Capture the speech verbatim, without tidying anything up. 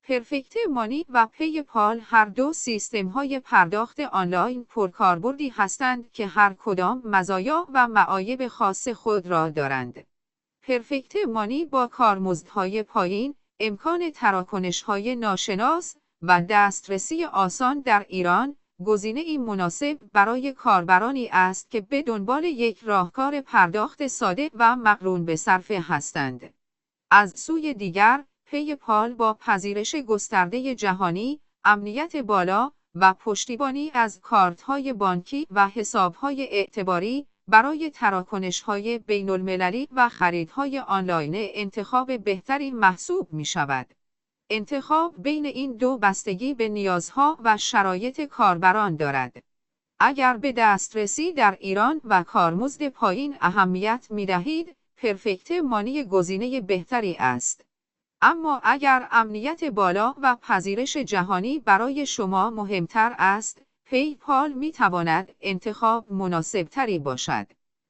پرفکت مانی و پی‌پال هر دو سیستم‌های پرداخت آنلاین پرکاربردی هستند که هر کدام مزایا و معایب خاص خود را دارند. پرفکت مانی با کارمزدهای پایین، امکان تراکنش‌های ناشناس و دسترسی آسان در ایران، گزینه‌ای مناسب برای کاربرانی است که به دنبال یک راهکار پرداخت ساده و مقرون به صرفه هستند. از سوی دیگر، پی‌پال با پذیرش گسترده جهانی، امنیت بالا و پشتیبانی از کارت‌های بانکی و حساب‌های اعتباری، برای تراکنش‌های بین‌المللی و خریدهای آنلاین انتخاب بهتری محسوب می‌شود. انتخاب بین این دو بستگی به نیازها و شرایط کاربران دارد. اگر به دسترسی در ایران و کارمزد پایین اهمیت می‌دهید، پرفکت مانی گزینه بهتری است. اما اگر امنیت بالا و پذیرش جهانی برای شما مهمتر است، پی‌پال می‌تواند انتخاب مناسب‌تری باشد.